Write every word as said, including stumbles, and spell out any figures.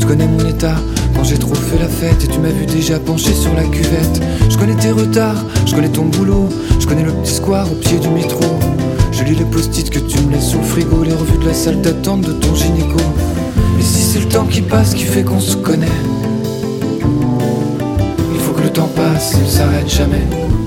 Tu connais mon état quand j'ai trop fait la fête et tu m'as vu déjà penché sur la cuvette. Je connais tes retards, je connais ton boulot, je connais le petit square au pied du métro. Je lis les post-it que tu me laisses sous le frigo, les revues de la salle d'attente de ton gynéco. Et si c'est le temps qui passe qui fait qu'on se connaît, il faut que le temps passe, il s'arrête jamais.